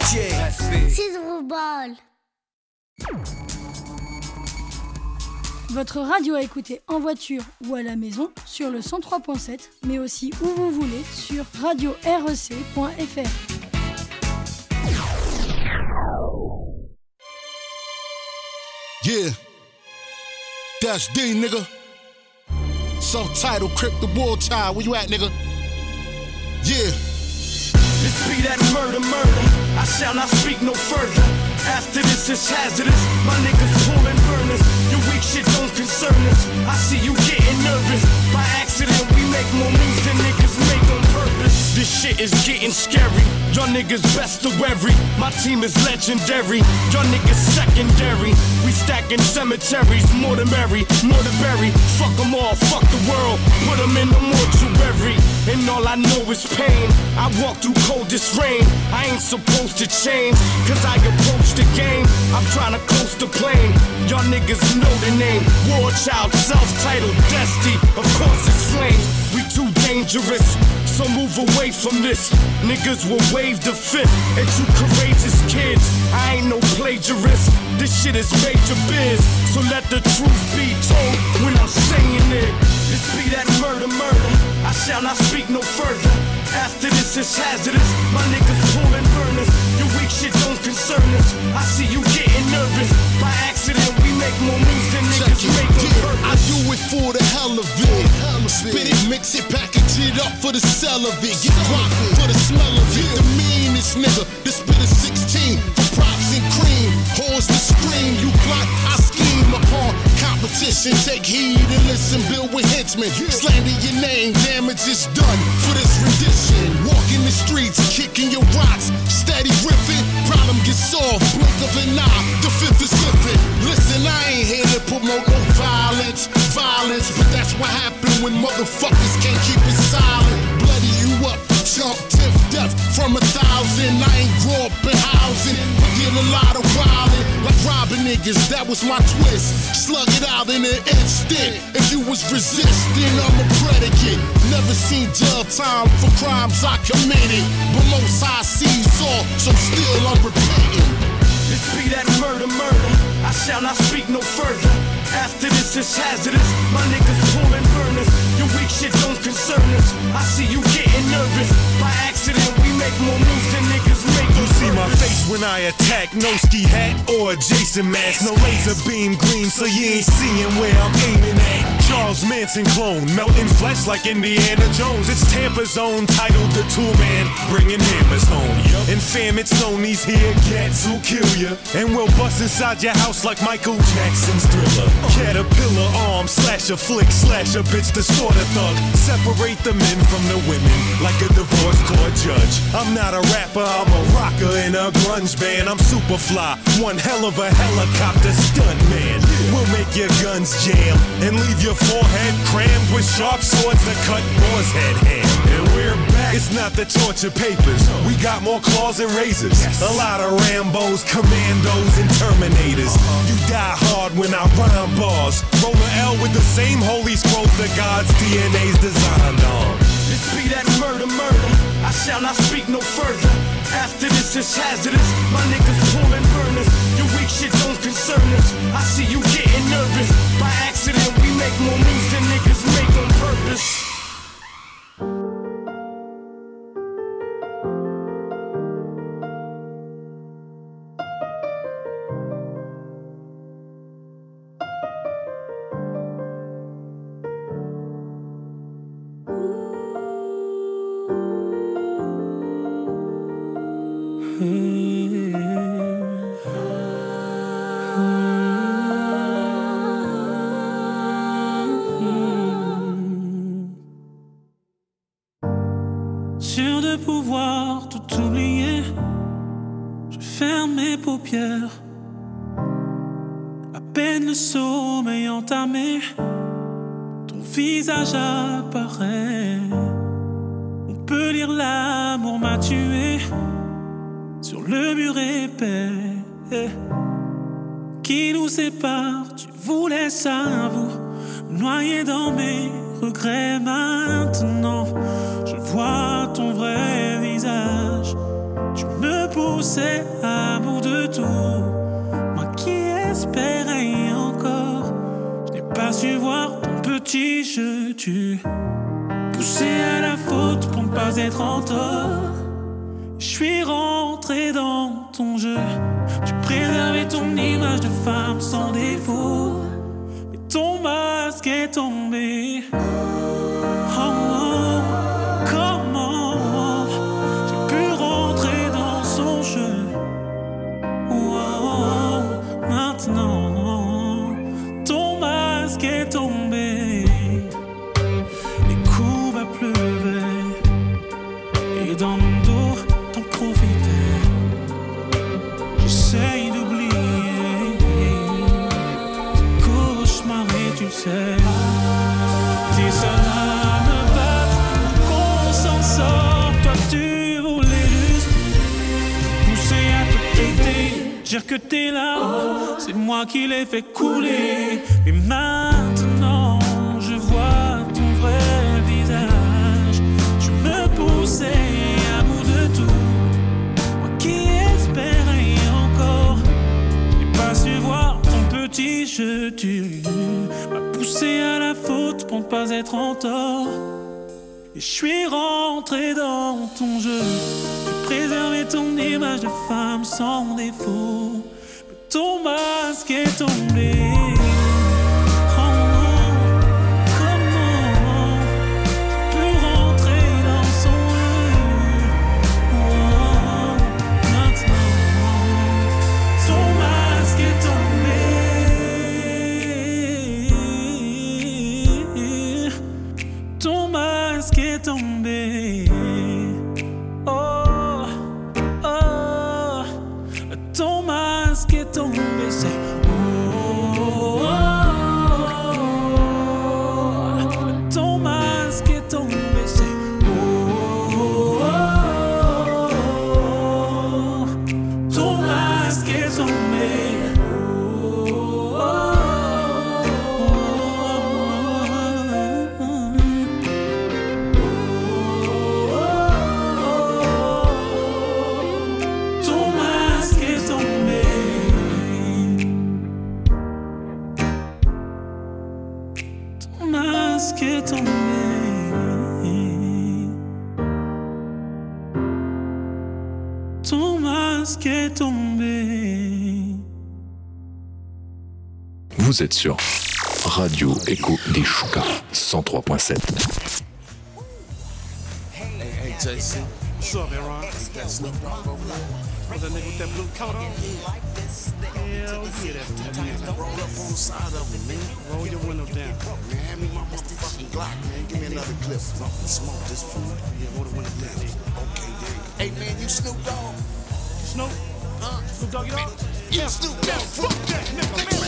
C'est drôle. Votre radio à écouter en voiture ou à la maison sur le 103.7, mais aussi où vous voulez sur radio-rec.fr. Yeah, that's D, nigga. Self-titled Crip the War Child. Where you at, nigga? Yeah. This be that murder. I shall not speak no further. After this, it's hazardous. My niggas pulling burners. Your weak shit don't concern us. I see you getting nervous. By accident, we make more moves than niggas make on purpose. This shit is getting scary. Y'all niggas best of every. My team is legendary. Y'all niggas secondary. We stacking cemeteries. More to marry, more to bury. Fuck them all, fuck the world. Put them in the mortuary. And all I know is pain. I walk through coldest rain. I ain't supposed to change, cause I approach the game. I'm trying to coast the plane. Y'all niggas know the name. War Child, self-titled Dusty. Of course it's flames. We too dangerous, so move away from this. Niggas will wave the fifth at you courageous kids. I ain't no plagiarist. This shit is major biz, so let the truth be told when I'm saying it. This be that murder. I shall not speak no further. After this, it's hazardous. My niggas pulling burners. Your weak shit don't concern us. I see you getting nervous. By accident, we make more moves than niggas make on purpose. I do it for the hell of it. Spit it, mix it, package it up for the sell of it. Get guap for the smell of it. The meanest nigga, the spit is 16 for props and cream. Horns to scream, you plot, I scheme upon competition. Take heed and listen, build with henchmen. Slander your name, damage is done for this rendition. Walking the streets, kicking your rocks, steady riffing. Problem gets solved, blink of an eye, the fifth is lifting. Listen, I ain't here to promote no violence, but that's what happens when motherfuckers can't keep it silent. Bloody you up, jump, tiff, death from 1,000. I ain't grow up in housing, but did a lot of wildin', like robbing niggas, that was my twist. Slug it out in an instant. If you was resisting, I'm a predicate. Never seen jail time for crimes I committed, but most high sees all, so still I'm repeating. This be that murder. I shall not speak no further. After this, it's hazardous. My niggas pulling burners. Your weak shit don't concern us. I see you getting nervous. By accident, we make more moves than niggas make. You see my face when I attack. No ski hat or a Jason mask. No laser beam gleam, so you ain't seeing where I'm aiming at. Charles Manson clone, melting flesh like Indiana Jones. It's Tampa's own, titled The Tool Man, bringing hammers home. And fam, it's known these here cats who kill ya, and we'll bust inside your house like Michael Jackson's Thriller. Caterpillar arm, slash a flick, slash a bitch, the sort of thug. Separate the men from the women like a divorce court judge. I'm not a rapper, I'm a rocker in a grunge band. I'm super fly, one hell of a helicopter stunt man. We'll make your guns jam and leave your forehead crammed with sharp swords to cut Moore's head ham. And we're back. It's not the torture papers. We got more claws and razors. A lot of Rambos, Commandos, and Terminators. You die hard when I rhyme bars. Roll a L with the same holy scrolls that God's DNA's designed on. This be that murder. I shall not speak no further. After this, it's hazardous. My niggas pulling burners. Your weak shit don't concern us. I see you getting nervous. By accident, we make more moves than niggas make on purpose. Sûr de pouvoir tout oublier, je ferme mes paupières. À peine le sommeil entamé, ton visage apparaît. On peut lire l'amour m'a tué sur le mur épais qui nous sépare. Tu voulais ça, vous noyer dans mes regrets. Maintenant, je vois ton vrai visage. Tu me poses poussé à bout de tout. Moi qui espérais encore, je n'ai pas su voir ton petit jeu. Tu poussé à la faute pour ne pas être en tort. Je suis rentré dans ton jeu. Tu préservais ton image de femme sans défaut. Mais ton masque est tombé. Oh, oh, comment j'ai pu rentrer dans son jeu? Oh, oh, maintenant ton masque est tombé. Les coups bas pleuvaient et dans mon dos t'en profitais. J'essaye d'oublier cauchemar et tu sais. Tes seuls à me battre pour qu'on s'en sorte. Toi tu voulais juste pousser à te péter. Dire que tes larmes, c'est moi qui les fais couler. Mais maintenant je vois ton vrai visage. Tu me poussais à bout de tout. Moi qui espérais encore, j'ai pas su voir ton petit jeu. Tu m'as poussé à la faute pour ne pas être en tort. Et je suis rentré dans ton jeu. Tu préservais ton image de femme sans défaut. Mais ton masque est tombé. Oh, oh, comment j'ai pu rentrer dans son jeu? Oh, oh, maintenant ton masque est tombé. Ton masque est tombé. Oh, oh, ton masque est tombé. C'est oh, oh, oh, ton masque est tombé. C'est oh, oh, oh, ton masque est tombé. Ton masque est tombé. Vous êtes sur Radio Écho des Choucas 103.7. Hey, JC. What's up, Aaron? That's no problem. Was that nigga with that blue coat on? Hell yeah, that's man. Roll up on the side of it, man. Roll your window down. Man, hand me my motherfucking Glock, man. Give me another clip. Smoke this food. Yeah, roll the window down. Okay, there you go. Hey, man, you Snoop Dogg? Snoop? Huh? Snoop Doggy Dogg? You Snoop Dogg? Fuck that, nigga, man.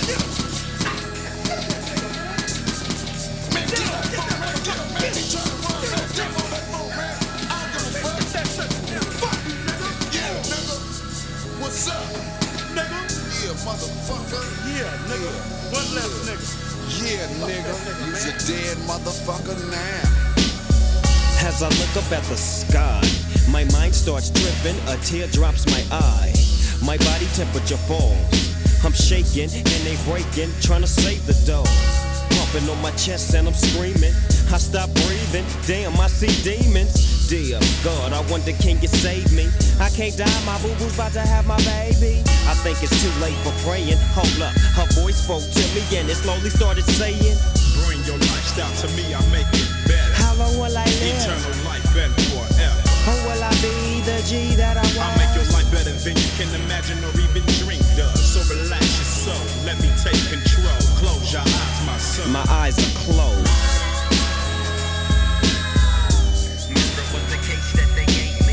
Man, get up, get up, man. Turn around, man. Get on that phone, man. I don't give a fuck. Fuck you, nigga. Yeah, nigga. What's up? Nigga? Yeah, motherfucker. Yeah, nigga. One left, nigga. Yeah, nigga. You's a dead motherfucker now. As I look up at the sky, my mind starts dripping, a tear drops my eye. My body temperature falls. I'm shaking and they breaking, trying to save the dough. Pumping on my chest and I'm screaming. I stop breathing, damn, I see demons. Dear God, I wonder, can you save me? I can't die, my boo-boo's about to have my baby. I think it's too late for praying. Hold up, her voice spoke to me and it slowly started saying, bring your lifestyle to me, I'll make it better. how long will I live? Eternal life and forever. Or will I be the G that I want? I'll make your life better than you can imagine or even dream of. So relax your soul, let me take control. Close your eyes, my son. My eyes are closed. Murder was the case that they gave me.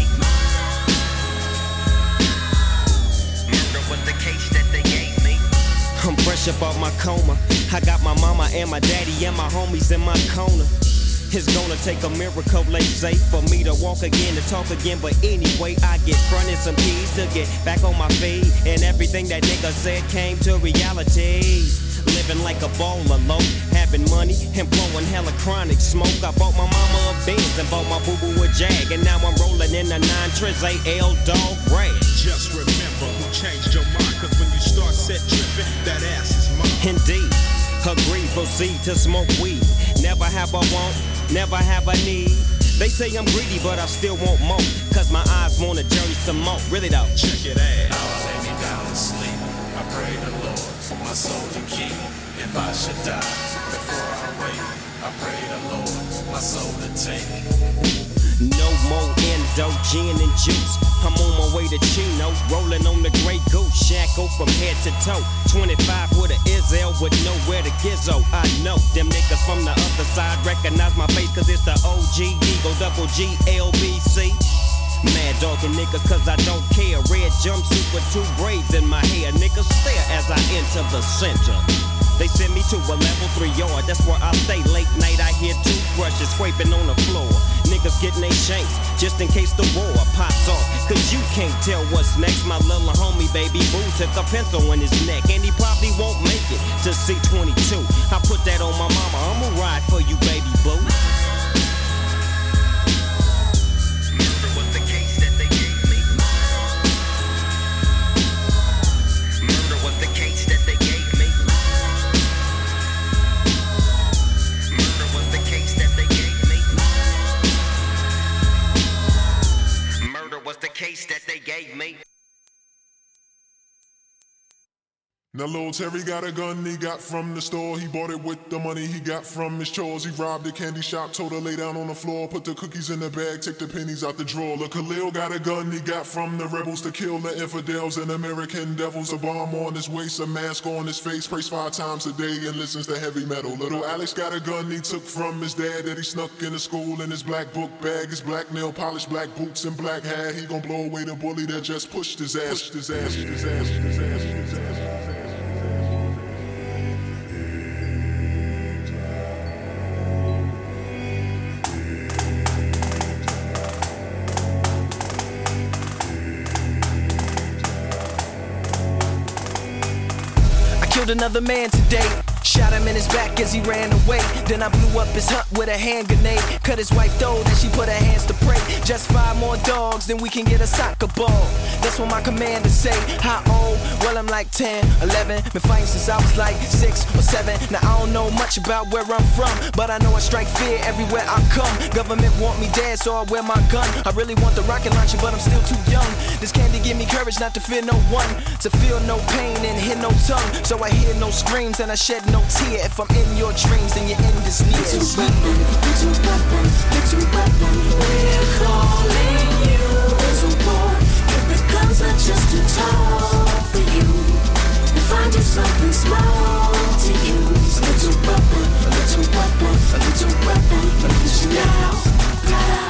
Murder was the case that they gave me. I'm fresh up off my coma. I got my mama and my daddy and my homies in my corner. It's gonna take a miracle, they say, for me to walk again, to talk again. But anyway, I get fronted some keys to get back on my feet. And everything that nigga said came to reality. Living like a baller low, having money and blowing hella chronic smoke. I bought my mama a Benz and bought my boo-boo a Jag. And now I'm rolling in a 9 Triz AL dog rag. Just remember who changed your mind, cause when you start set tripping, that ass is mine. Indeed, agree, proceed to smoke weed. Never have a want, never have a need. They say I'm greedy, but I still want more, cause my eyes wanna journey some more. Really though. Check it out. Now I lay me down and sleep. I pray the Lord for my soul to keep. If I should die before I wake, I pray the Lord my soul to take. No more endo, gin and juice. I'm on my way to Chino, rolling on the Grey Goose. Shackle from head to toe. 25 with a Izzel with nowhere to gizzo. I know them niggas from the other side recognize my face, cause it's the OG Eagle Double G LBC. Mad dogging niggas cause I don't care. Red jumpsuit with 2 braids in my hair. Niggas stare as I enter the center. They send me to a level 3 yard, that's where I stay. Late night I hear toothbrushes scraping on the floor. Niggas getting they shanks, just in case the war pops off. Cause you can't tell what's next. My little homie baby boo took a pencil in his neck, and he probably won't make it to C22. I put that on my mama, I'ma ride for you baby boo. Murder was the case that they gave me. Murder was the case that they gave me. Murder was the case that they gave me. Murder was the case that they gave me. Now Lil Terry got a gun he got from the store. He bought it with the money he got from his chores. He robbed a candy shop, told her lay down on the floor. Put the cookies in the bag, take the pennies out the drawer. Look, Khalil got a gun he got from the rebels to kill the infidels and American devils. A bomb on his waist, a mask on his face. Prays 5 times a day and listens to heavy metal. Little Alex got a gun he took from his dad that he snuck into school in his black book bag. His black nail polish, black boots and black hat. He gon' blow away the bully that just pushed his ass. Pushed his ass, his ass, his ass, his ass. Killed another man today. Shot him in his back as he ran away. Then I blew up his hut with a hand grenade. Cut his wife though, then she put her hands to pray. Just 5 more dogs, then we can get a soccer ball. That's what my commander say. How old? Well, I'm like 10, 11. Been fighting since I was like 6 or 7. Now I don't know much about where I'm from, but I know I strike fear everywhere I come. Government want me dead, so I wear my gun. I really want the rocket launcher, but I'm still too young. This candy give me courage not to fear no one, to feel no pain and hear no tongue. So I hear no screams and I shed no tear. If I'm in your dreams, then you're in this near. Little weapon, little weapon, little weapon. We're calling you. Little boy, if the guns are just too tall for you, we'll find you something small to use. Little weapon, little weapon, little weapon. Use you now, now.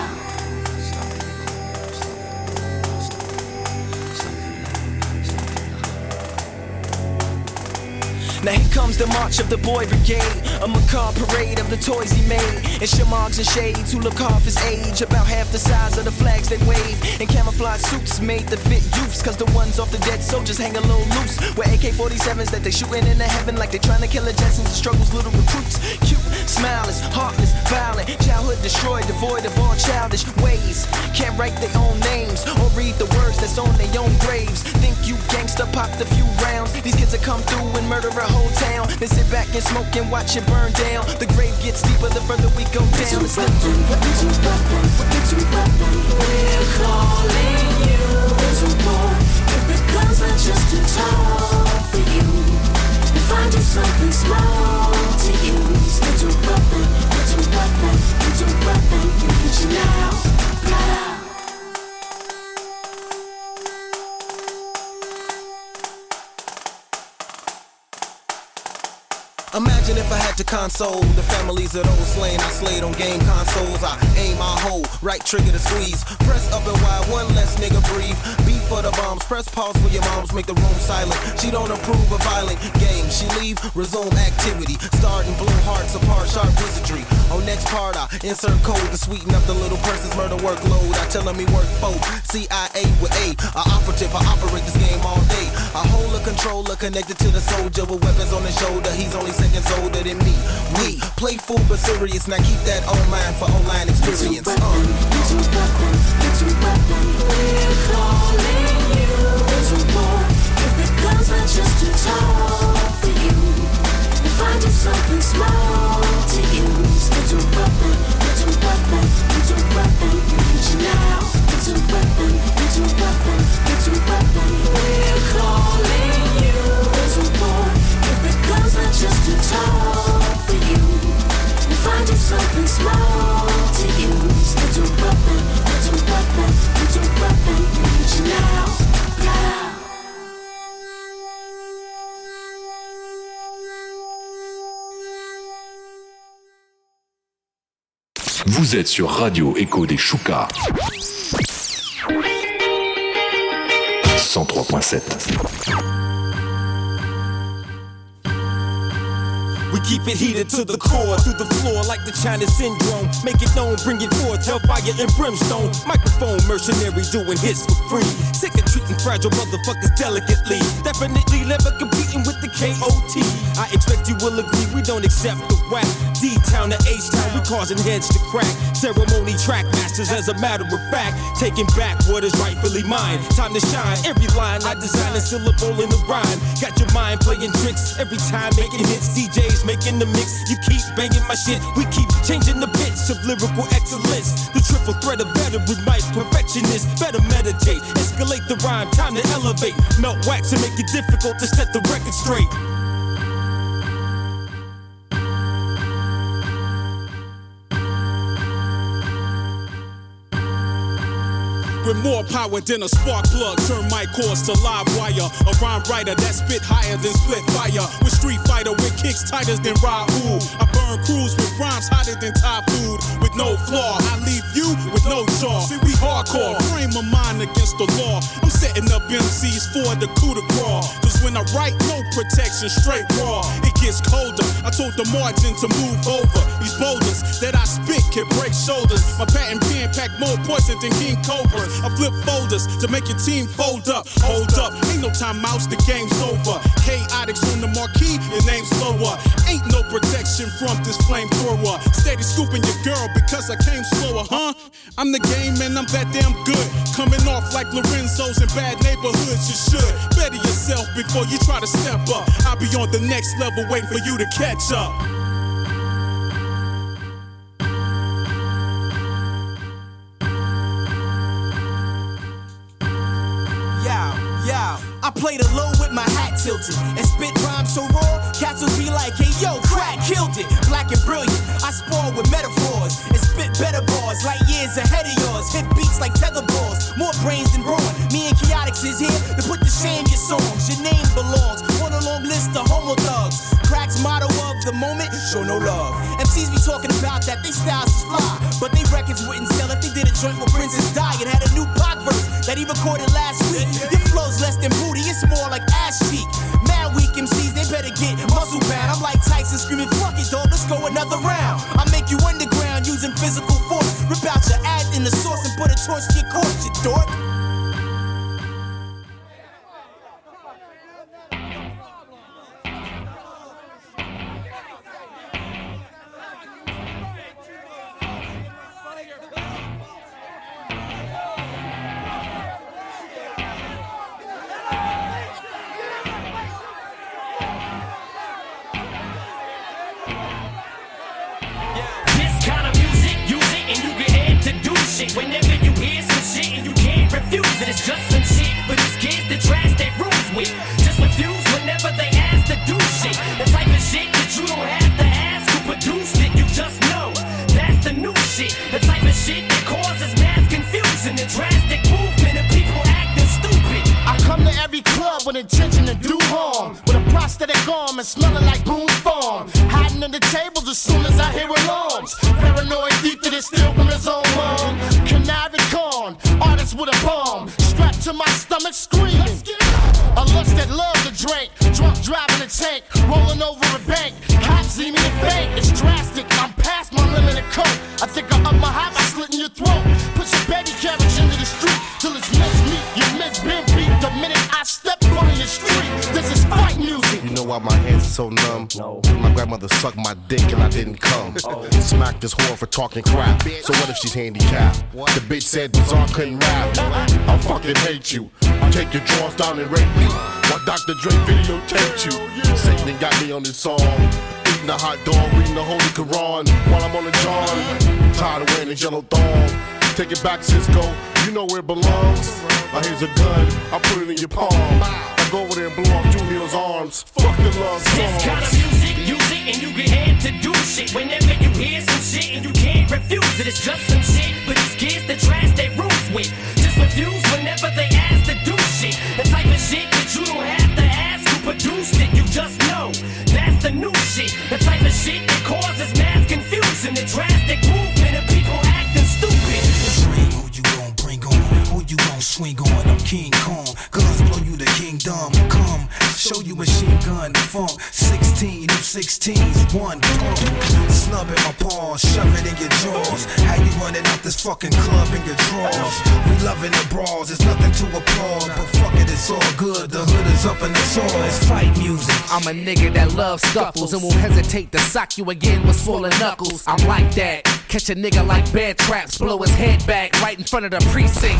Now here comes the march of the boy brigade, a macabre parade of the toys he made. And shamargs and shades who look half his age, about half the size of the flags they wave. And camouflage suits made to fit youths, cause the ones off the dead soldiers hang a little loose. With AK-47s that they shooting into heaven like they trying to kill the Jetsons and struggles little recruits. Cute, smileless, heartless, violent, childhood destroyed, devoid of all childish ways. Can't write their own names or read the words that's on their own graves. Think you gangsta, popped a few rounds. These kids will come through and murder a whole town. Then sit back and smoke and watch it burn down. The grave gets deeper the further we go down. Little weapon, little weapon. We're calling you. Little boy, if the guns are just too tall for you, we'll find you something small to use. Little weapon, little weapon, little weapon. You need you now, now. Imagine if I had to console the families of those slain I slayed on game consoles. I aim, I hold, right trigger to squeeze. Press up and wide, one less nigga breathe. Beat for the bombs, press pause for your moms, make the room silent. She don't approve of violent games. She leave, resume activity. Starting blow hearts apart, sharp wizardry. On next part, I insert code to sweeten up the little person's murder workload. I tell him he work for CIA with A operative, I operate this game all day. I hold a controller connected to the soldier with weapons on his shoulder. He's only seconds older than me. We playful but serious. Now keep that on mind for online experience. Little weapon, little weapon. Vous êtes sur Radio Écho des Choucas. 103.7. We keep it heated to the core, through the floor like the China syndrome. Make it known, bring it forth, hellfire and brimstone. Microphone mercenary doing hits for free. Sick of treating fragile motherfuckers delicately. Definitely never competing with the KOT. I expect you will agree, we don't accept the whack. D-Town to H-Town, we causing heads to crack. Ceremony track masters as a matter of fact. Taking back what is rightfully mine. Time to shine, every line I design a syllable in the rhyme. Got your mind playing tricks, every time making hits. DJs making the mix, you keep banging my shit. We keep changing the pitch of lyrical excellence. The triple threat of veteran mic perfectionist. Better meditate, escalate the rhyme, time to elevate. Melt wax and make it difficult to set the record straight. With more power than a spark plug, turn my course to live wire. A rhyme writer that spit higher than split fire. With Street Fighter with kicks tighter than Raul. I burn crews with rhymes hotter than Thai food. With no flaw, I leave you with no jaw. See, we hardcore, frame of mind against the law. I'm setting up MCs for the coup de grace. Cause when I write, no protection, straight raw. It gets colder, I told the margin to move over. These boulders that I spit can break shoulders. My patent pen pack more poison than King Cobra. I flip folders to make your team fold up. Hold up, ain't no timeouts, the game's over. Chaotix on the marquee, your name's slower. Ain't no protection from this flamethrower. Steady scooping your girl because I came slower, huh? I'm the game and I'm that damn good. Coming off like Lorenzo's in bad neighborhoods, you should. Better yourself before you try to step up. I'll be on the next level waiting for you to catch up. I play the low with my hat tilted and spit rhymes so raw, cats will be like, hey yo, crack, killed it. Black and brilliant, I spar with metaphors and spit better bars, like years ahead of yours. Hit beats like tether balls, more brains than brawn. Me and Chaotix is here to put to shame your songs. Your name belongs on a long list of homo thugs. Crack's motto of the moment, show no love. MCs be talking about that they styles is fly, but they records wouldn't sell if they did a joint with Princess Di. It had a new Pac verse that he recorded last week. Your flow's less than booty, it's more like ass cheek. Mad weak MCs, they better get muscle bound. I'm like Tyson screaming, fuck it dog, let's go another round. I make you underground using physical force. Rip out your ad in the source and put a torch to your corpse, you dork. Whenever you hear some shit and you can't refuse it, it's just some shit for these kids that trash their rules with. Just refuse whenever they ask to do shit. The type of shit that you don't have to ask who produced it, you just know. That's the new shit. The type of shit that causes mass confusion, the drastic movement of people acting stupid. I come to every club with intention to do harm, with a prosthetic arm and smelling like Boone's Farm. Hiding under tables as soon as I hear alarms. Paranoid deep that it's still from his own mom. Canary corn, artist with a bomb. Strapped to my stomach screaming. A lust that love to drink. Drunk driving a tank, rolling over a bank. Cops see me and bank, it's drastic. I'm past my limit of coke. I think I'm up my high by slitting your throat. Put your baby carriage into the street till it's mincemeat. Your mit's been beat the minute I step on your street. This is fight music. You know why my hands are so numb? No. My grandmother sucked my dick and I didn't come. Smacked this whore for talking crap. So what if she's handicapped? The bitch said Bizarre couldn't rap. I fucking hate you. Take your drawers down and rape me. While Dr. Dre videotaped you. Satan got me on this song. Eating a hot dog, reading the Holy Quran while I'm on the John. Tired of wearing this yellow thong. Take it back, Cisco. You know where it belongs. Here's a gun. I put it in your palm. I go over there and blow off Julia's arms. Fuck the love song. This kind of music, use it and you get head to do shit. Whenever you hear some shit and you can't refuse it, it's just some shit for these kids that trash their rules with. Just refuse whenever they ask to do shit. The type of shit that you don't have to ask who produced it, you just know. That's the new shit. The type of shit that causes mass confusion, the drastic movement of people swing on, I'm King Kong. Guns blow you to kingdom. Come, show you machine gun funk. 16, you 16s, one pump. Snub in my paws, shove it in your jaws. How you running out this fucking club in your drawers? We loving the brawls, there's nothing to applaud. But fuck it, it's all good, the hood is up and it's all. It's fight music. I'm a nigga that loves scuffles and won't hesitate to sock you again with swollen knuckles. I'm like that. Catch a nigga like bear traps, blow his head back right in front of the precinct.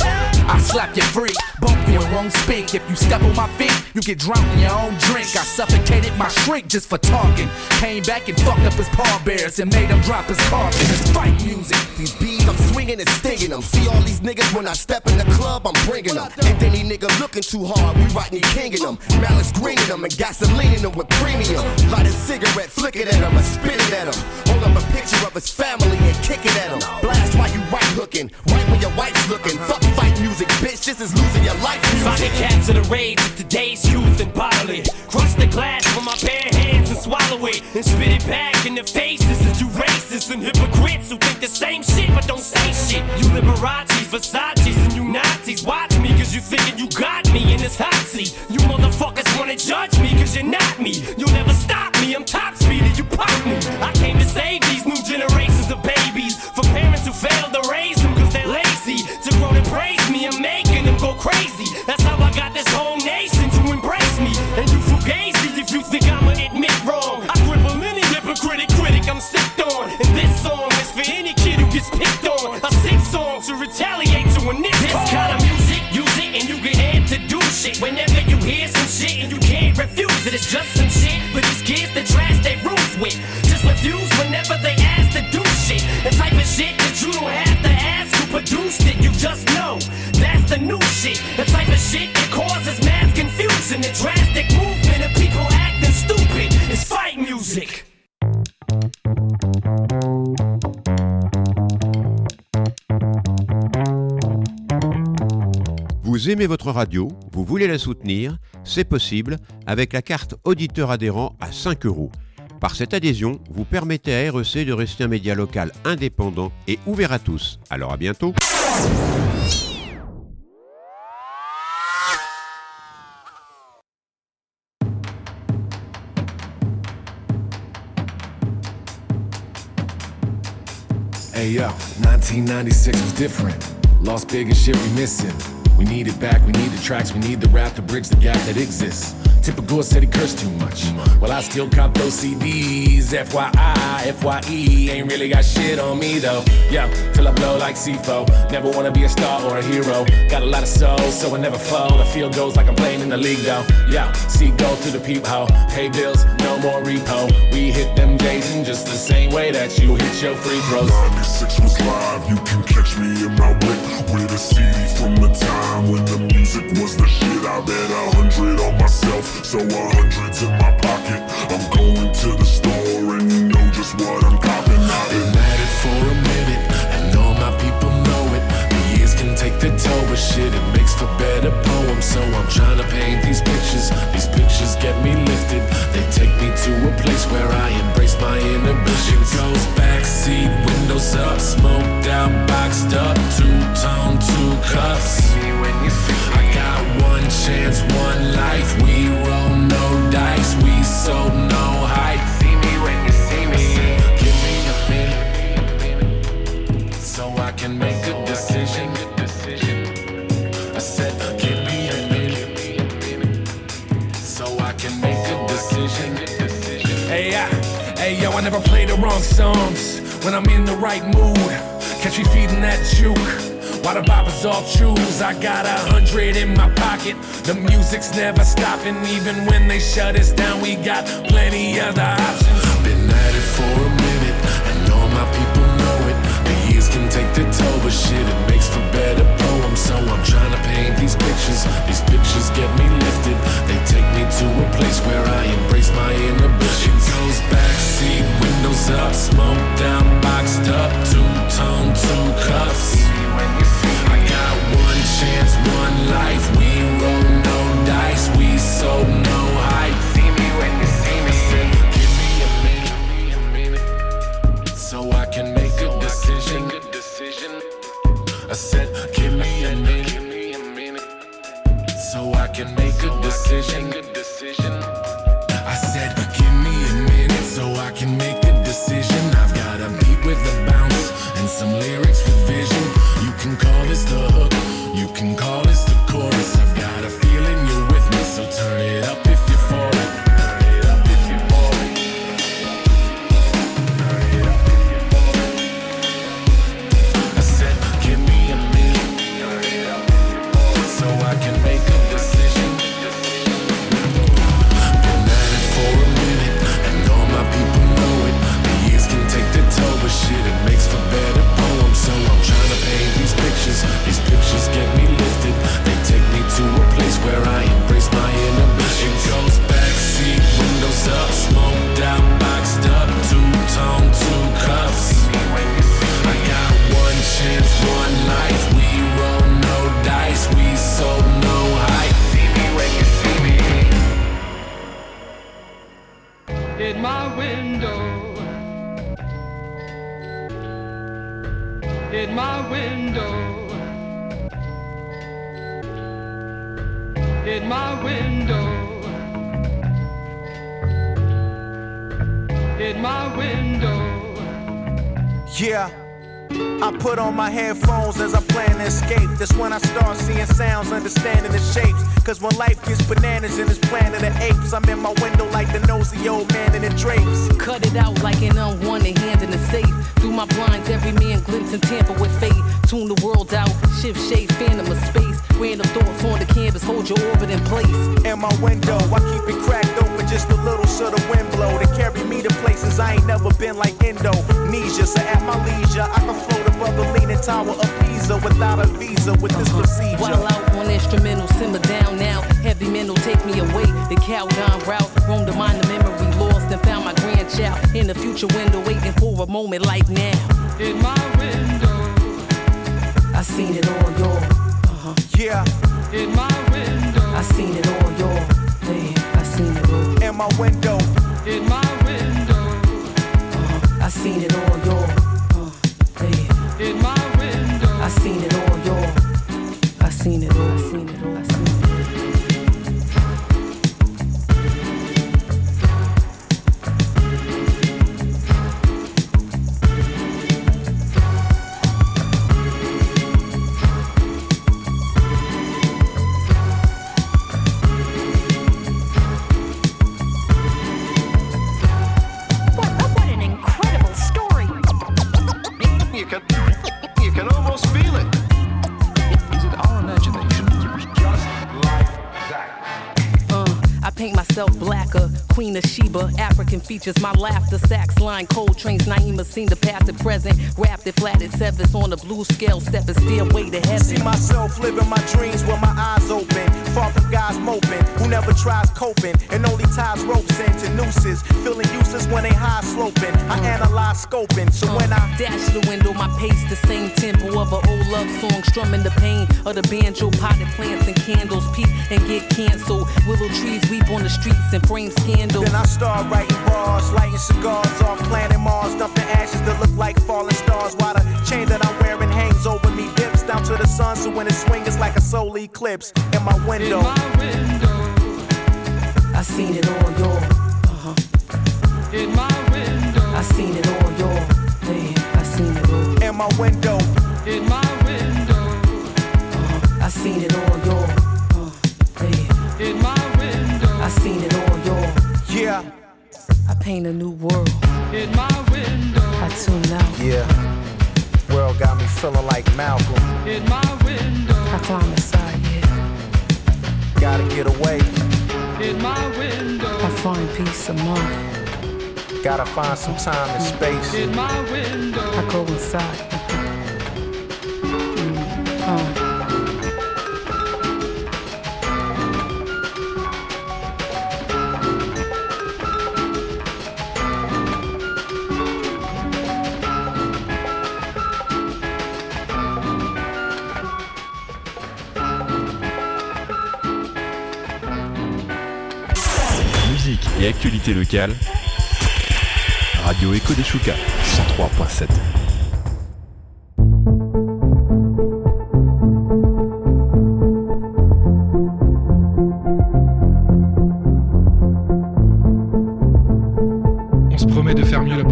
I slap you free, bump you and won't speak. If you step on my feet, you get drowned in your own drink. I suffocated my shrink just for talking. Came back and fucked up his pallbearers and made him drop his carcass. It's fight music. These bees, I'm swinging and stinging them. See all these niggas when I step in the club, I'm bringing them. And any nigga looking too hard, we Rodney Kinging them. Malice greening them and gasoline in them with premium. Light a cigarette, flick it at him, or spit it at him. Hold up a picture of his family and kick it at him. Blast while you right hooking, right when your wife's looking. Fuck fight music, bitch, this is losing your life music. Find the capture the rage of today's youth and bottle it. Crush the glass with my bare hands and swallow it. And spit it back in the faces of you racists and hypocrites who think the same shit but don't say shit. You Liberace's, Versace's, and you Nazis. Watch me cause you thinking you got me in this hot seat. You motherfuckers wanna judge me cause you're not me. You'll never stop me, I'm top speed and you pop me. I came to save these new generations of babies for parents who failed to raise them cause they're lazy. To grow to praise me and making them go crazy. That's how I got this whole nation to embrace me. And you fugazi if you think I'ma admit wrong. I cripple any hypocritic critic I'm sick on. And this song is for any kid who gets picked on. A sick song to retaliate to a nigga. This kind of music, use it and you get amped to do shit. Whenever you hear some shit and you can't refuse it, it's just some shit for these kids that trash their rooms with. Just refuse whenever they ask to do shit. The type of shit that you don't have to ask who produced it, you just know. That's the new shit. The type of shit that causes mass confusion. The drastic movement of people acting stupid. It's fight music. Vous aimez votre radio, vous voulez la soutenir, c'est possible avec la carte auditeur adhérent à 5 €. Par cette adhésion, vous permettez à REC de rester un média local indépendant et ouvert à tous. Alors à bientôt. Hey yo, 1996 was different. Lost big and shit we missing. We need it back, we need the tracks, we need the rap to bridge the gap that exists. Typical said he cursed too much. Well, I still cop those CDs. FYI, FYE, ain't really got shit on me though. Yo, till I blow like C4. Never wanna be a star or a hero. Got a lot of soul, so I never fold. I feel goes like I'm playing in the league though. Yo, see go through the peephole. Pay bills, no more repo. We hit them days in just the same way that you hit your free throws. 96 was live, you can catch me in my whip with a CD from the time when the music was the shit. I bet 100 on myself. So 100's in my pocket. I'm going to the store and you know just what I'm copping. I've been at it for a minute, and all my people know it. The years can take the toll, but shit, it makes for better poems. So I'm trying to paint these pictures. These pictures get me lifted. They take me to a place where I embrace my inhibition. Goes backseat, windows up, smoked out, boxed up, two-tone, 2 cups. I got one chance, one life. We roll no dice, we sold no hype. See me when you see me. Give me a minute, so I can make a decision. I said, give me a minute, so I can make a decision. Hey yo, I never play the wrong songs when I'm in the right mood. Catch me feeding that juke. While the boppers all choose, I got 100 in my pocket. The music's never stopping, even when they shut us down. We got plenty other options. Been at it for a minute, and all my people know it. The years can take the toll, but shit, it makes for better poems. So I'm trying to paint these pictures. These pictures get me lifted. They take me to a place where I embrace my inhibitions. Goes backseat, windows up, smoked out, boxed up, two-tone, 2 cups. I got one chance, one life. We roll no dice, we sold no hype. See me when you see me. Give me a minute, so I can make a decision. I said, give me a minute, so I can make a decision. I said, give me a minute so I can make a decision. I've got a beat with a bounce and some lyrics with vision. You can call this the hook, you can call this the chorus. I've got a feeling you're with me, so turn it up if you're for it. Turn it up if you're for it. Turn it up if you're for it. I said, give me a minute. Turn it up if you're for it, so I can make a decision. Been at it for a minute, and all my people know it. The years can take the toll, but shit, it makes for better poems. So I'm trying to paint these pictures. These pictures get me lifted. They take me to a place where I embrace my inhibition. It goes backseat, windows up, smoked out, boxed up, two-tone, two cups. I got one chance, one life. We roll no dice, we sold no hype. See me when you see me. In my window, in my window, in my window, in my window. Yeah, I put on my headphones as I plan to escape. That's when I start seeing sounds, understanding the shapes. Cause when life gets bananas in this planet of apes, I'm in my window like the nosy old man in the drapes. Cut it out like an unwanted hand in the safe. Through my blinds, every man glimpse and tamper with fate. Tune the world out, shift shape, phantom of space. Random thoughts on the canvas, hold your orbit in place. In my window, I keep it cracked open just a little so the wind blow. To carry me to places I ain't never been like Indonesia. So at my leisure, I can float above the leaning tower of Pisa without a visa with this procedure. While out on instrumental, simmer down now. Heavy mental, take me away. The Calgon route, roam to mind the memory lost and found my grandchild in the future window, waiting for a moment like now. In my window, I seen it all, y'all. Yeah. In my window, I seen it all, y'all. Damn, I seen it all. In my window, in my window, I seen it all, y'all. Damn. In my window, I seen it all, y'all. I seen it all, I seen it all, I seen it all. You can almost feel it. Is it our imagination? Just like that. I paint myself blacker, Queen of Sheba, African features, my laughter, sax line, cold trains, Naima seen the past and present, wrapped it flat at sevens on the blue scale, stepping stairway to heaven. See myself living my dreams with my eyes open, far from guys moping, who never tries coping, and only ties ropes into nooses, feeling useless when they high sloping, I analyze scoping, so when I dash the window, my pace, the same tempo of an old love song, strumming the pain of the banjo, potted plants and candles, peep and get canceled, willow trees weep on the streets and frame scandal. Then I start writing bars, lighting cigars off planet Mars, dumping ashes that look like falling stars, while the chain that I'm wearing hangs over me, dips down to the sun, so when it swings it's like a solar eclipse in my window. In my window, I seen it all, y'all. In my window, I seen it all, y'all. Damn, I seen it all. In my window, in my window, I seen it all, y'all. Damn. In my window, I seen it all, y'all. Yeah. I paint a new world. In my window, I tune out. Yeah. World got me feeling like Malcolm. In my window, I climb inside, yeah. Gotta get away. In my window, I find peace of mind. Gotta find some time and space. In my window, I go inside. Musique et actualité locale. Radio Echo des Choucas, 103.7.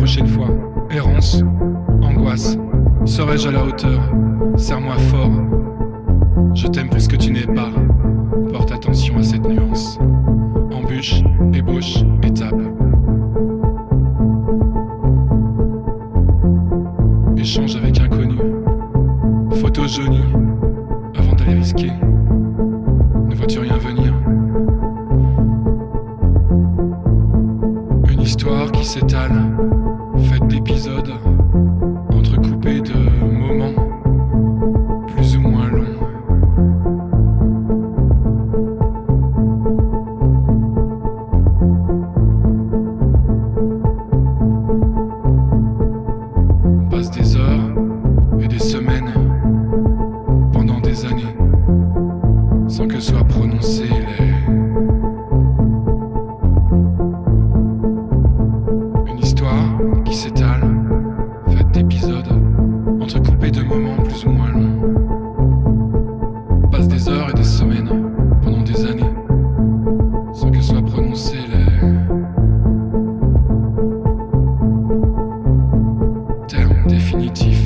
prochaine fois. Errance, angoisse, serais-je à la hauteur? Serre-moi fort, je t'aime plus que tu n'es pas. Porte attention à cette nuance. Embûche, ébauche, étape. Échange avec inconnu. Photo jaunie, avant d'aller risquer. Ne vois-tu rien venir? Une histoire qui s'étale, faite d'épisodes, entrecoupés de moments plus ou moins longs. Passe des heures et des semaines, pendant des années, sans que soient prononcés les... Une histoire qui s'étale, faite d'épisodes, entrecoupés de moments plus ou moins longs. Passe des heures et des semaines, pendant des années, sans que soient prononcés les... termes définitifs.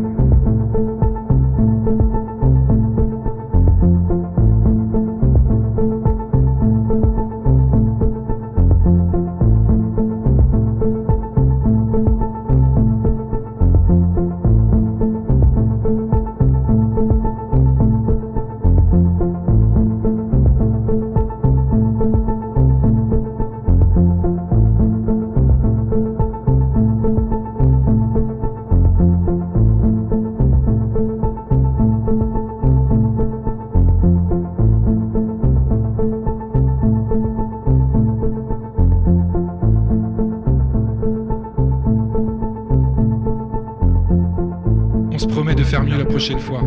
On se promet de faire mieux la prochaine fois.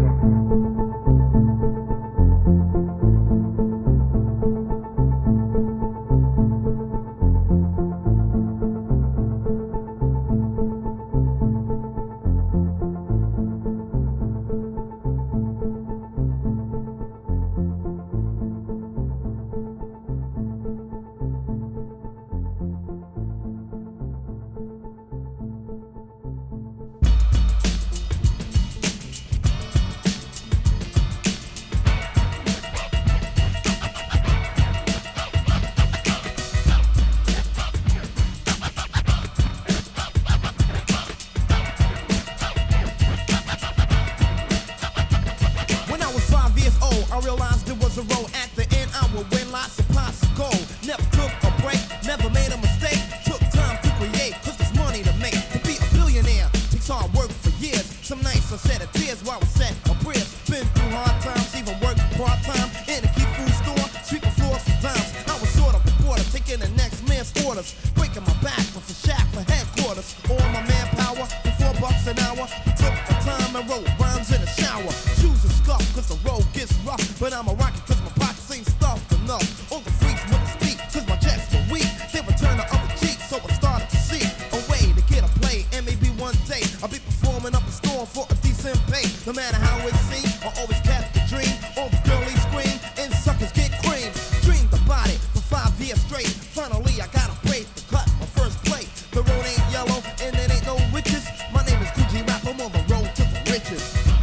When I was 5 years old, I realized there was a road at the end. I would win lots of pots of gold. Never took a break, never made a mistake. Took time to create, cause there's money to make. To be a billionaire takes hard work for years. Some nights I shed a tears while I set a prayers. Been through hard times, even worked part-time in a key food store, sweeping floors for dimes. I was sort of reporter, taking the next man's orders, breaking my back with a shack for headquarters. All my manpower for $4 an hour. Took the time and wrote rhymes in the shower. Shoes are scuffed cause the road gets rough, but I'm a rocket cause my pockets ain't stuffed enough. All the freaks wouldn't speak cause my checks were weak. They would turn the other cheek, so I started to see a way to get a play. And maybe one day I'll be performing up a storm for a decent pay. No matter how it seems, I always kept the dream. All the girlies scream and suckers get cream. Dreamed about it for 5 years straight. Finally I got a break to cut my first plate. The road ain't yellow and it ain't no witches. My name is Gucci Rap, I'm on the road to the riches.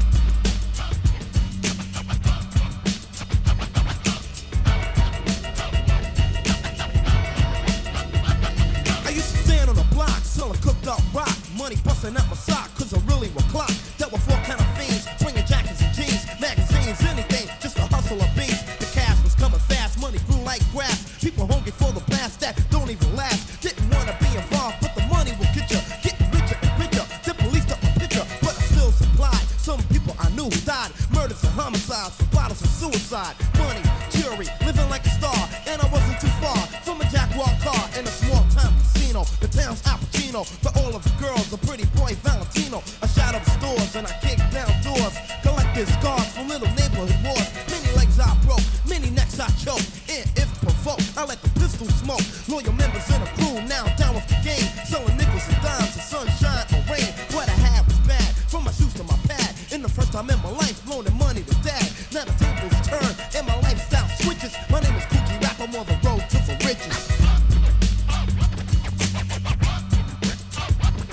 I used to stand on the block, selling cooked up rock. Money busting out my sock, cause I really was clock. Dealt with all kind of fiends, swinging jackets and jeans, magazines, anything, just to hustle a beat. The cash was coming fast, money grew like grass. People hungry for the blast that don't even last. Didn't wanna be involved, but the money will get you. Getting richer and richer, the police took my picture, but I still supplied. Some people I knew died, murders and homicides, for bottles of suicide. Money, jury, living like a star, and I wasn't too far from a Jaguar car in a small town casino. The town's Al Pacino, for all of the girls, a pretty boy Valentino. I shot up stores and I kicked down doors, collected scars from little neighborhood wars. Many legs I broke, many necks I choked, and if provoked, I let the pistol smoke. Loyal members in a crew, now down with the game, selling nickels and dimes, the sunshine or rain. What I had was bad, from my shoes to my pad. In the first time in my life, loaning money to dad. Now the tables turn and my lifestyle switches. My name is Gucci Rap, I'm on the road to the riches.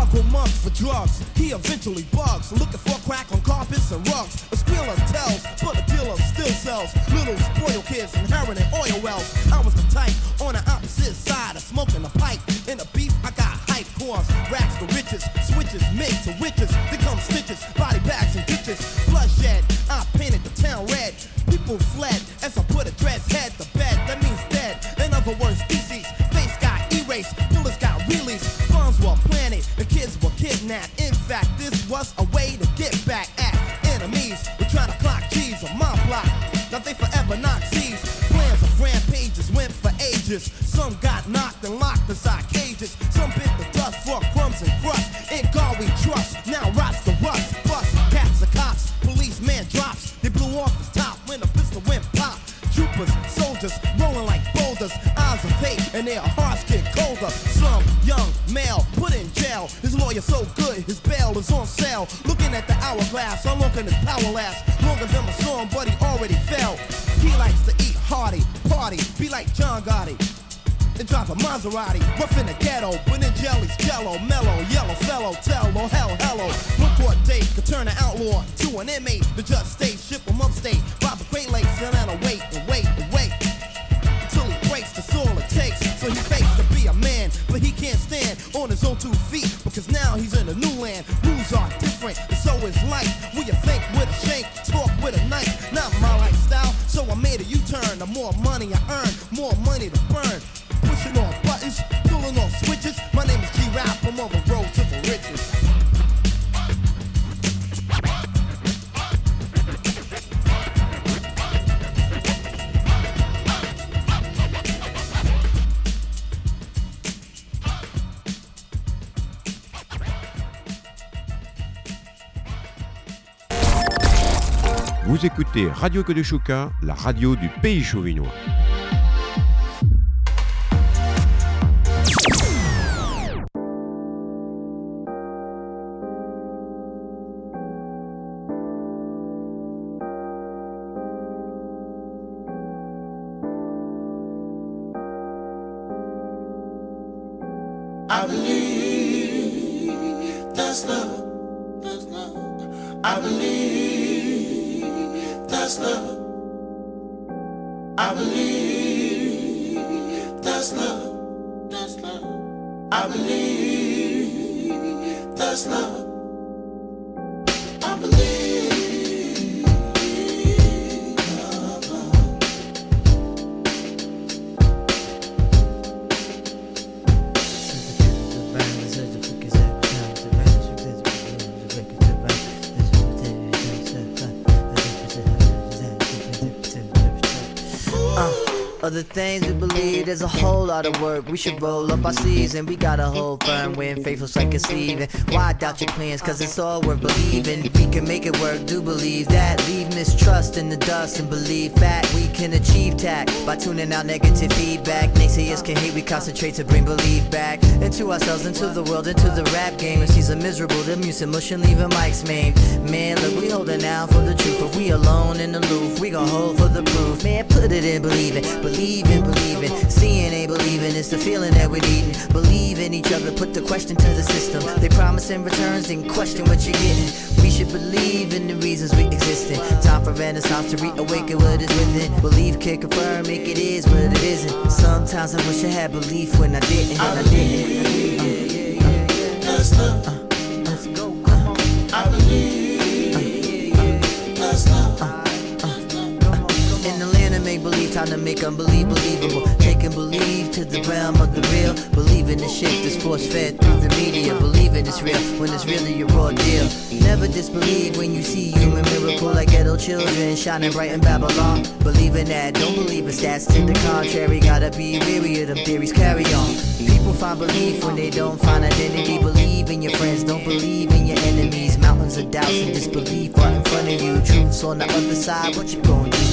Struggle months for drugs. He eventually bugs, looking for crack on carpets and rugs. A squealer tells, but a dealer still sells. Little spoiled kids inheriting oil wells. I was the type on the opposite side of smoking a pipe. In the beef, I got hype cores, racks to riches, switches made to witches. They come stitches, body bags and ditches. Bloodshed, I painted the town red. People fled as I put a dress head to bed. That means dead. In other words, species. Face got erased, bullets got released. Bombs were planted, the kids were kidnapped. In fact, this was a way to get back at enemies. We're trying to clock G's on my block. Now they forever knock C's. Plans of rampages went for ages. Some got knocked and locked inside cages. Some bit the dust for crumbs and crust. In God we trust, now rots the rust. Bust, cats and cops, policeman drops. They blew off his top when the pistol went pop. Troopers, soldiers, rolling like boulders. Eyes of hate and their hearts get colder. Some young male put in jail. His lawyer so good, his bail is on sale. Looking at the hourglass, how long can his power last? Longer than my song, but he already fell. He likes to eat hearty, party, be like John Gotti. And drive a Maserati, rough in the ghetto, but in jelly's jello, mellow, yellow fellow, tell, oh hell, hello. One court date could turn an outlaw to an inmate. The judge stays, ship him upstate, by the Great Lakes, and then I'll wait and wait and wait until he breaks. That's all it takes. So he fakes to be a man, but he can't stand on his own 2 feet because now he's in a new land. Rules are different, and so is life. Will you think with a shank, talk with a knife? Not my lifestyle, so I made a U-turn. The more money I earn, more money to burn. Pushing on buttons, pulling on switches. My name is G-Rap, I'm on the road to the riches. Vous écoutez Radio Kodeshuka, la radio du pays chauvinois. I believe that's love. That's love. I believe that's love. I believe that's love. That's love. I believe that's love. I believe. Other things we believe, there's a whole lot of work. We should roll up our sleeves and we gotta hold firm when faithful's like a sleeve. And why doubt your plans, cause it's all worth believing. We can make it work, do believe that. Leave mistrust in the dust and believe that we can achieve tact by tuning out negative feedback. Naysayers can hate, we concentrate to bring belief back into ourselves, into the world, into the rap game. And she's a miserable, the muse emotion, leaving mics maimed. Man, look, we holding out for the truth. If we alone and aloof, we gon' hold for the proof. Man, put it in, believe it. Believe in, seeing ain't believing, it's the feeling that we need. Believe in each other, put the question to the system. They promise in returns, then question what you're getting. We should believe in the reasons we exist in. Time for Renaissance to reawaken what is within. Belief can confirm, make it is what it isn't. Sometimes I wish I had belief when I didn't. I didn't. That's love. Let's go, come on. I believe that's love. In the land of make believe, time to make unbelief believable. Taking belief to the realm of the real. Believing the shit that's force fed through the media. Believing it's real when it's really a raw deal. Never disbelieve when you see human miracle like ghetto children shining bright in Babylon. Believing that, don't believe in stats to the contrary. Gotta be weary of them theories, carry on. People find belief when they don't find identity. Believe in your friends, don't believe in your enemies. Mountains of doubts and disbelief right in front of you. Truth's on the other side, what you gonna do?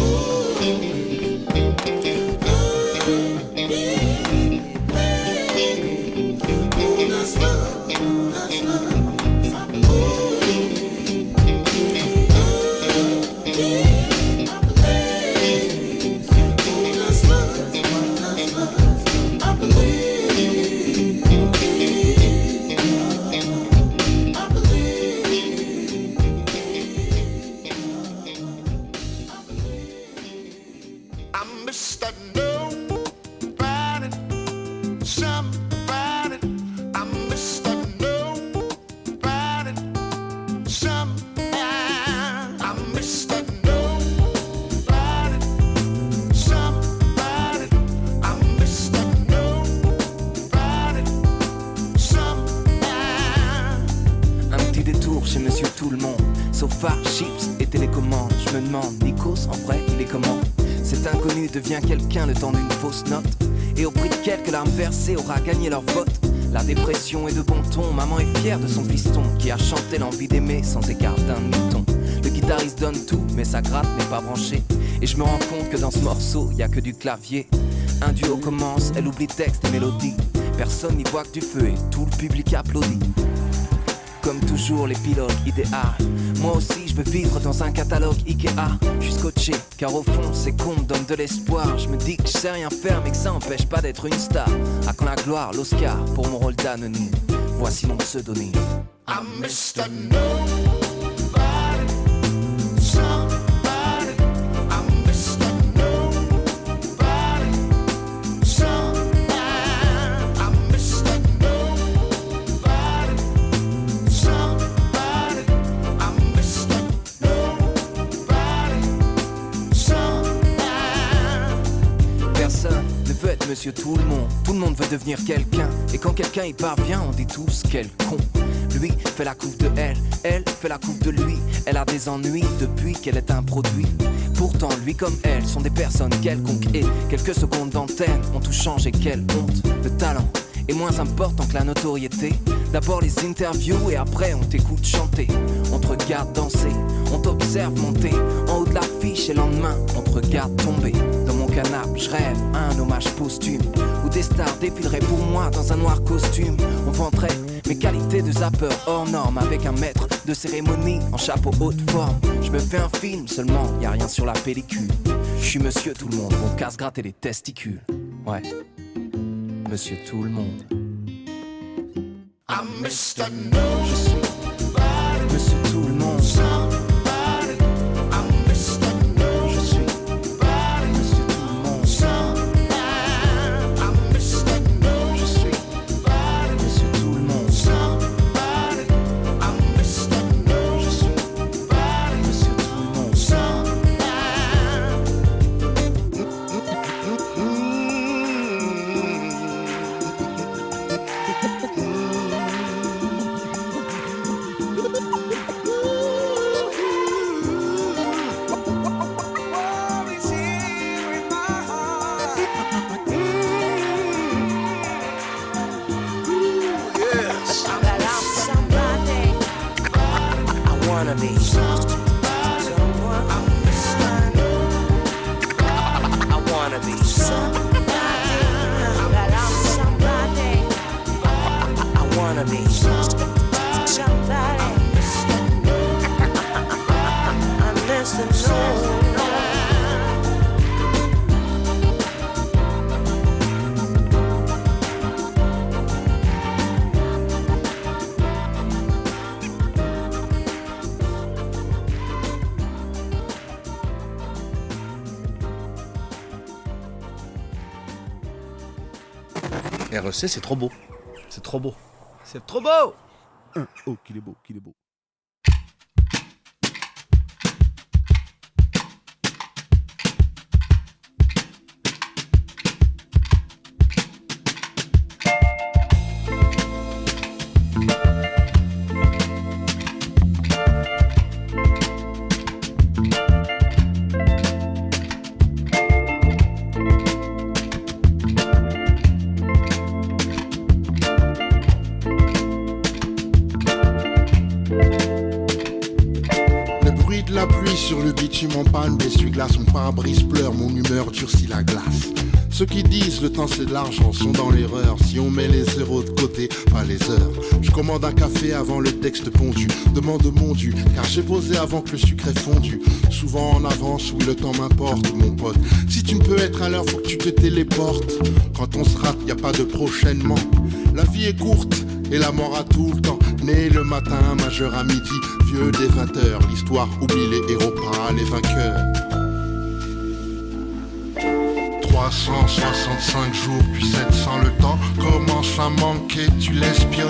That's love. That's love. I believe. chez Monsieur Tout le Monde. Sofa, chips et télécommande. Je me demande, Nikos, en vrai, il est comment? Cet inconnu devient quelqu'un le temps d'une fausse note. Et au prix de quelques larmes versées aura gagné leur vote. La dépression est de bon ton, maman est fière de son fiston qui a chanté l'envie d'aimer sans écart d'un demi-ton. Le guitariste donne tout, mais sa gratte n'est pas branchée. Et je me rends compte que dans ce morceau, y a que du clavier. Un duo commence, elle oublie texte et mélodie. Personne n'y voit que du feu et tout le public applaudit. Comme toujours l'épilogue idéal. Moi aussi je veux vivre dans un catalogue Ikea. Je suis scotché car au fond ces contes donnent de l'espoir. Je me dis que je sais rien faire mais que ça empêche pas d'être une star. À quand la gloire, l'Oscar pour mon rôle d'anonyme. Voici mon pseudonyme. I'm Mr. Nobody, somebody. I'm Mr. Nobody, somebody. I'm Mr. Nobody, somebody. I'm Mr. Nobody, somebody. Personne ne veut être Monsieur Tout le Monde. Tout le monde veut devenir quelqu'un. Et quand quelqu'un y parvient, on dit tous quel con. Lui fait la couve de elle fait la couve de lui. Elle a des ennuis depuis qu'elle est un produit. Pourtant lui comme elle sont des personnes quelconques. Et quelques secondes d'antenne ont tout changé, quelle honte. Le talent est moins important que la notoriété. D'abord les interviews et après on t'écoute chanter. On te regarde danser, on t'observe monter en haut de l'affiche et le lendemain on te regarde tomber. Dans mon canapé je rêve à un hommage posthume où des stars défileraient pour moi dans un noir costume. On vanterait mes qualités de zappeur hors norme avec un maître de cérémonie en chapeau haute forme. Je me fais un film seulement, y a rien sur la pellicule. Je suis Monsieur Tout le Monde, on casse gratter les testicules. Ouais, Monsieur Tout le Monde. I'm Mr. Nobody, je suis Monsieur Tout le Monde. Somebody. I'm Mr. Nobody, je suis Monsieur Tout le Monde. Somebody. I'm Mr. Nobody, je suis Monsieur Tout le Monde. Somebody. I'm Mr. Nobody, je suis Monsieur Tout le Monde. REC, c'est trop beau. C'est trop beau. C'est trop beau. Oh, qu'il est beau, qu'il est beau. Sur le bitume en panne, l'essuie-glace, mon pare-brise pleure, mon humeur durcit la glace. Ceux qui disent le temps c'est de l'argent sont dans l'erreur. Si on met les zéros de côté, pas les heures. Je commande un café avant le texte pondu. Demande mon dû, car j'ai posé avant que le sucre ait fondu. Souvent en avance, oui le temps m'importe mon pote. Si tu ne peux être à l'heure, faut que tu te téléportes. Quand on se rate, y a pas de prochainement. La vie est courte et la mort a tout le temps. Né le matin, majeur à midi, vieux des 20 heures. L'histoire oublie les héros, pas les vainqueurs. 365 jours, puis 700 le temps commence à manquer, tu l'espionnes.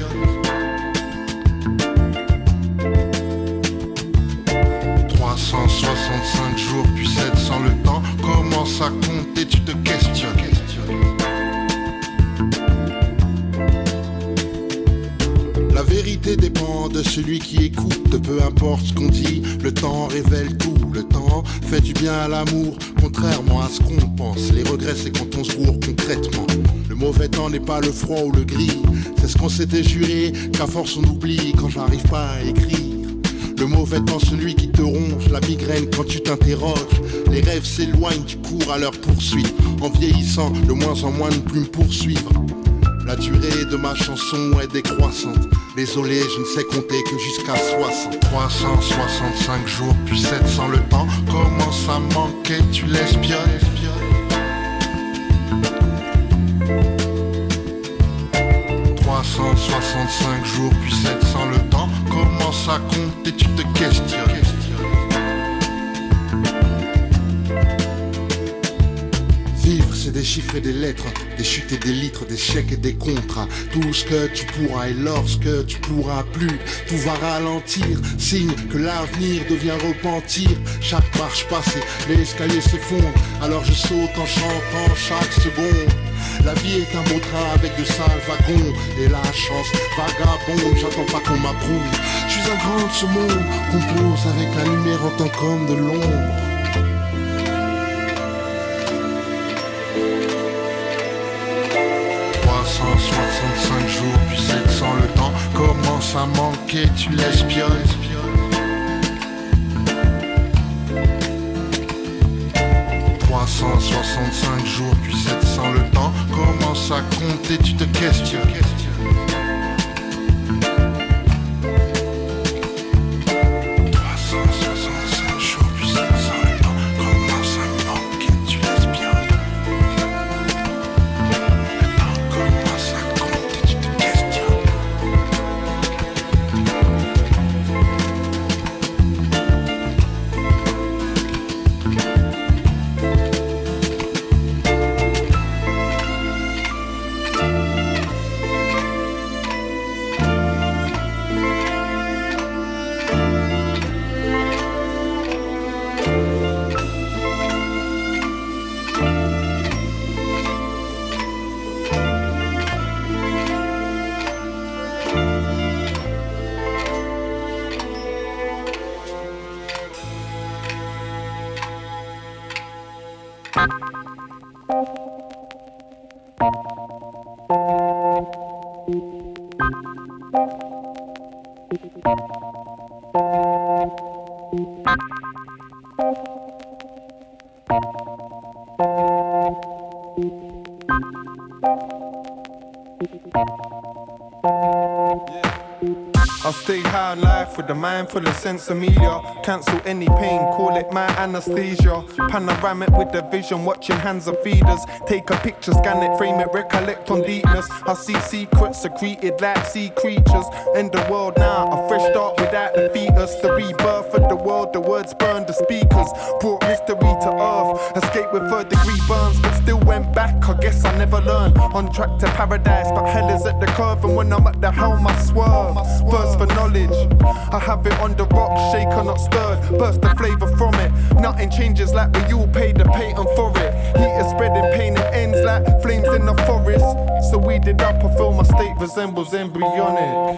365 jours, puis 700 le temps commence à compter, tu te questionnes. La vérité dépend de celui qui écoute, peu importe ce qu'on dit, le temps révèle tout. Le temps fait du bien à l'amour, contrairement à ce qu'on pense. Les regrets c'est quand on se bourre concrètement. Le mauvais temps n'est pas le froid ou le gris, c'est ce qu'on s'était juré, qu'à force on oublie quand j'arrive pas à écrire. Le mauvais temps, celui qui te ronge, la migraine quand tu t'interroges. Les rêves s'éloignent, tu cours à leur poursuite. En vieillissant, de moins en moins ne plus me poursuivre. La durée de ma chanson est décroissante. Désolé, je ne sais compter que jusqu'à 60. 365 jours, puis 700 le temps. Commence à manquer, tu l'espionnes. 365 jours, puis 700 le temps. Commence à compter, tu te questionnes. Vivre, c'est des chiffres et des lettres, des chutes et des litres, des chèques et des contrats. Tout ce que tu pourras et lorsque tu pourras plus, tout va ralentir. Signe que l'avenir devient repentir. Chaque marche passée, l'escalier s'effondre. Alors je saute en chantant chaque seconde. La vie est un beau train avec de sales wagons. Et la chance vagabonde, j'attends pas qu'on m'approuve. Je suis un grand de ce monde, compose avec la lumière en tant qu'homme de l'ombre. Jours, puis 700 le temps commence à manquer, tu l'espionnes. 365 jours, puis 700 le temps commence à compter, tu te questionnes. 365 jours, puis 700 le temps commence à manquer, tu l'espionnes. Le temps commence à compter, tu te questionnes. I stay high in life with a mind full of sensimilla. Cancel any pain, call it my anesthesia. Panoramic with the vision, watching hands of feeders. Take a picture, scan it, frame it, recollect on deepness. I see secrets secreted like sea creatures. In the world now, a fresh start without the fetus. The rebirth of the world, the words burn the speakers. Brought mystery to earth, escape with third degree burns, but still went back, I guess I never learned. On track to paradise, but hell is at the curve. And when I'm at the helm, I swerve. First for knowledge, I have it on the rock, shaker not stirred. Burst the flavour from it, nothing changes like we all pay the patent for it. Heat is spreading pain and ends like flames in the forest. So weed it up, I feel my state resembles embryonic.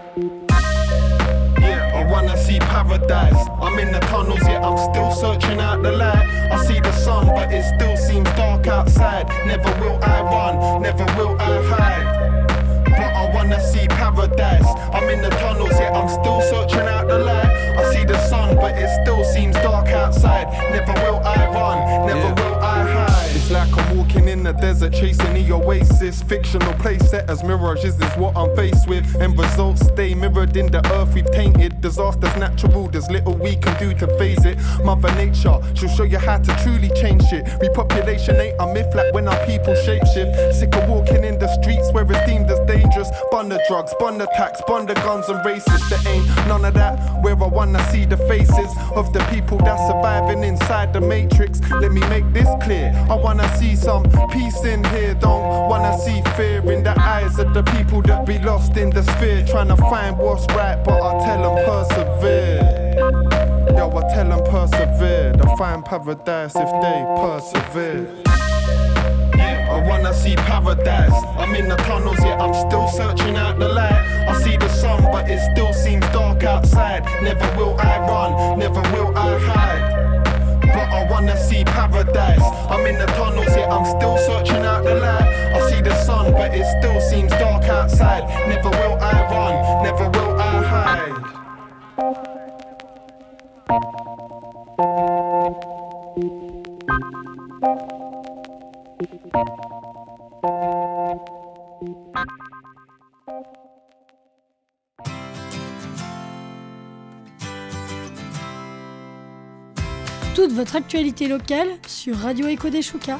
I wanna see paradise. I'm in the tunnels, yet I'm still searching out the light. I see the sun, but it still seems dark outside. Never will I run, never will I hide. But I wanna see paradise. I'm in the tunnels, yet I'm still searching out the light. I see the sun, but it still seems dark outside. Never will I run, never will I hide. It's like I'm walking in the desert, chasing the oasis. Fictional place set as mirages is what I'm faced with. And results stay mirrored in the earth we've tainted. Disaster's natural, there's little we can do to phase it. Mother Nature, she'll show you how to truly change shit. Repopulation ain't a myth like when our people shapeshift. Sick of walking in the streets where it's deemed as dangerous. Bun the drugs, bun the tax, bun the guns and races. There ain't none of that. Where I wanna see the faces of the people that's surviving inside the matrix. Let me make this clear. I wanna see some peace in here. Don't wanna see fear in the eyes of the people that be lost in the sphere. Trying to find what's right, but I tell them persevere. Yo, I tell them persevere. They'll find paradise if they persevere. I wanna see paradise. I'm in the tunnels, yet I'm still searching out the light. I see the but it still seems dark outside. Never will I run, never will I hide. But I wanna see paradise. I'm in the tunnels, yet I'm still searching out the light. I see the sun, but it still seems dark outside. Never will I run, never will I hide. Toute votre actualité locale sur Radio Echo des Choucas.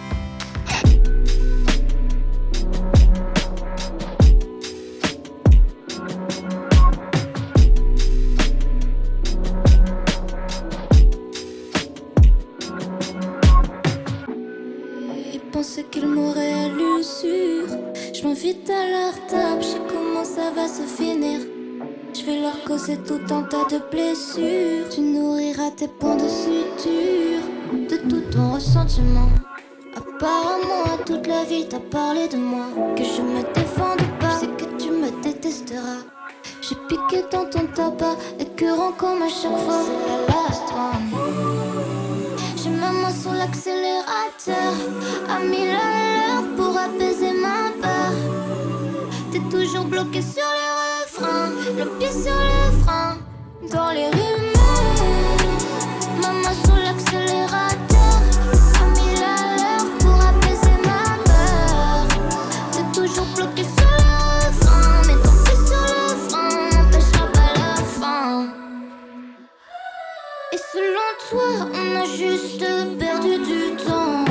Ils pensaient qu'ils m'auraient à l'usure. Je m'invite à leur table, je sais comment ça va se finir. Je vais leur causer tout un tas de blessures. Tu nourriras tes points de suture de tout ton ressentiment. Apparemment, toute la ville t'a parlé de moi. Que je me défende pas, c'est que tu me détesteras. J'ai piqué dans ton tabac, écœurant comme à chaque fois. C'est la last one. J'ai ma main sur l'accélérateur, à 1000 à l'heure pour apaiser ma peur. T'es toujours bloqué sur les refrains, le pied sur le frein. Dans les rumeurs, ma main sur l'accélérateur, à 1000 à l'heure pour apaiser ma peur. T'es toujours bloqué sur le refrain, mais ton pied sur le frein n'empêchera pas la fin. Et selon toi, on a juste perdu du temps.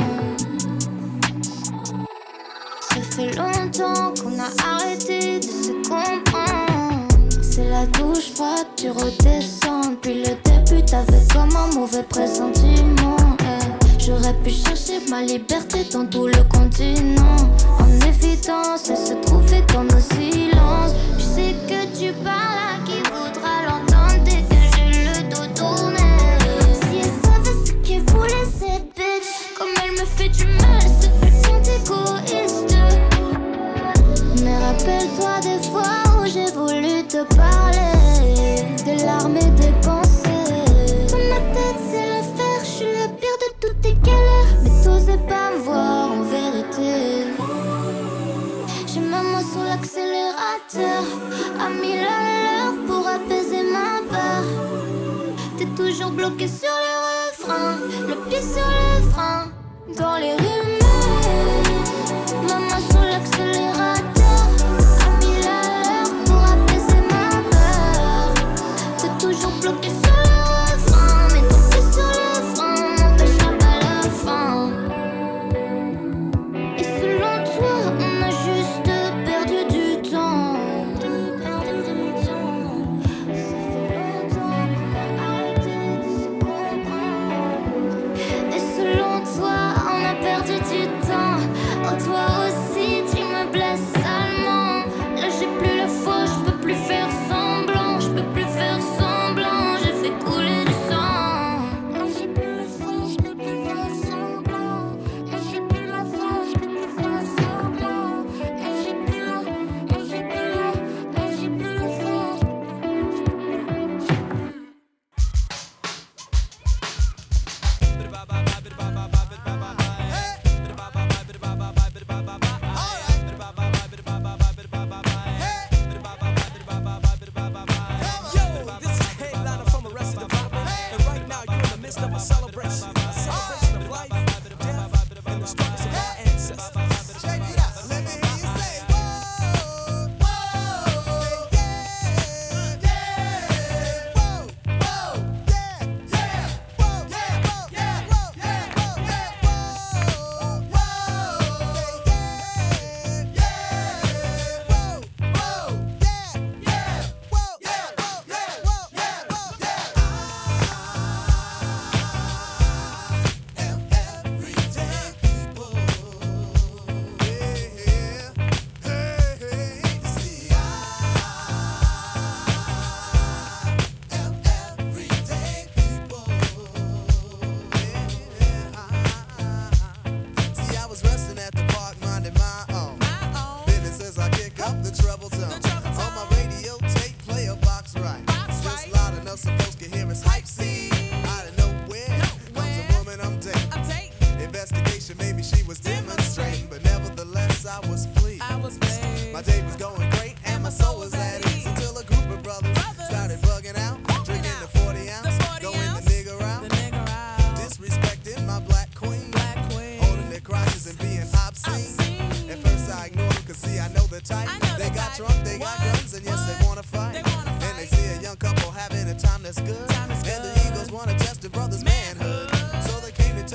Ça fait longtemps qu'on a arrêté de se comprendre. C'est la douche froide, tu redescends. Depuis le début, t'avais comme un mauvais pressentiment. J'aurais pu chercher ma liberté dans tout le continent. En évidence, elle se trouvait dans nos silences. Je sais que tu parles à qui voudra l'entendre dès que j'ai le dos tourné. Si elle savait ce qu'elle voulait, cette bitch, comme elle me fait du mal, ce petit égoïste. Mais rappelle-toi des fois où j'ai voulu te parler, des larmes et des pensées. Dans ma tête c'est l'affaire, je suis le pire de toutes tes galères. Mais t'osais pas me voir en vérité. J'ai ma main sur l'accélérateur, à 1000 à l'heure pour apaiser ma peur. T'es toujours bloqué sur le refrain, le pied sur le frein. Dans les rumeurs, ma main sur l'accélérateur. Toujours bloqué sur le refrain, mais ton pied sur le frein n'empêchera pas la fin. Et selon toi, on a juste perdu du temps. Ça fait longtemps qu'on a arrêté de se comprendre. Et selon toi, on a perdu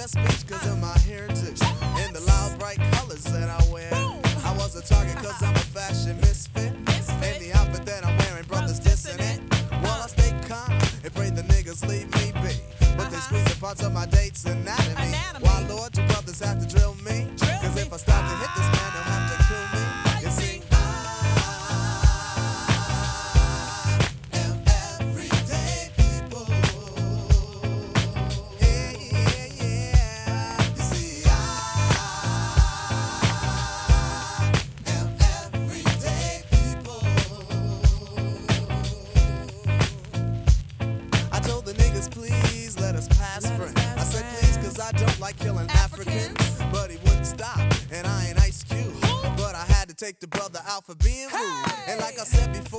of speech cause of my heritage and the loud bright colors that I wear. I was a target cause I'm a fashion misfit. And the outfit that I'm wearing, brothers dissing it. Well, I stay calm and pray the niggas leave me be. But they squeeze the parts of my date's anatomy. Why, Lord, do brothers have to drill me? Cause if I stop to hit this man, they'll have to kill me. You see, please let us pass friends. I said please cause I don't like killing Africans. But he wouldn't stop, and I ain't Ice Cube. But I had to take the brother out for being rude. And like I said before,